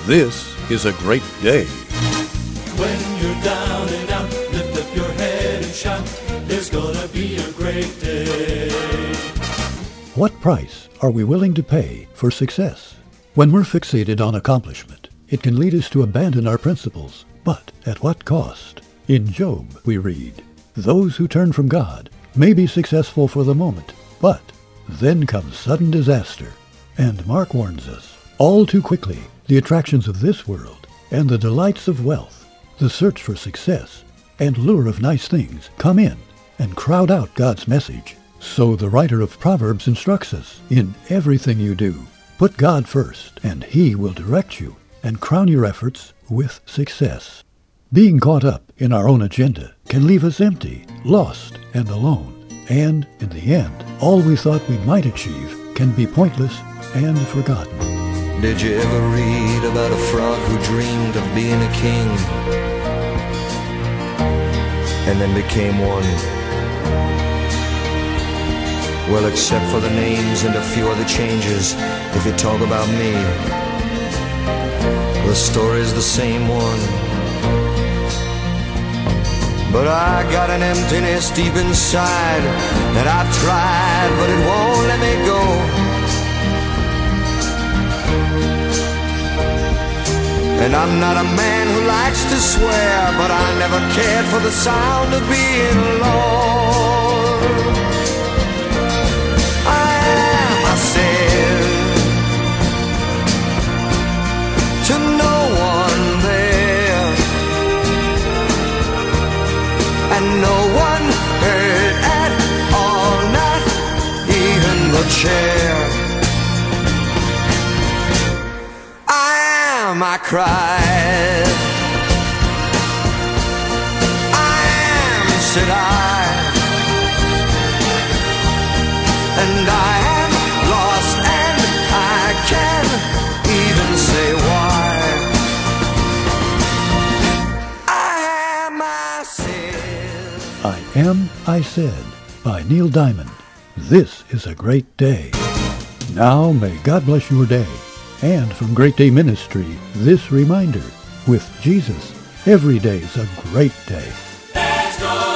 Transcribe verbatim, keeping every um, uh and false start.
This is a great day. When you're down and out, lift up your head and shout, there's gonna be a great day. What price are we willing to pay for success? When we're fixated on accomplishment, it can lead us to abandon our principles. But at what cost? In Job, we read, "Those who turn from God may be successful for the moment, but then comes sudden disaster." And Mark warns us, all too quickly, the attractions of this world and the delights of wealth, the search for success and lure of nice things come in and crowd out God's message. So the writer of Proverbs instructs us, in everything you do, put God first, and He will direct you and crown your efforts with success. Being caught up in our own agenda can leave us empty, lost, and alone. And, in the end, all we thought we might achieve can be pointless and forgotten. Did you ever read about a frog who dreamed of being a king and then became one? Well, except for the names and a few other changes, if you talk about me, the story's the same one. But I got an emptiness deep inside that I've tried, but it won't let me go. And I'm not a man who likes to swear, but I never cared for the sound of being alone. I am, I said, to no one there, and no one heard at all, not even the chair. I am, I cried. I am, said I, and I am lost, and I can't even say why. I am, I said. I Am, I Said, by Neil Diamond. This is a great day. Now may God bless your day. And from Great Day Ministry, this reminder, with Jesus, every day's a great day. There's no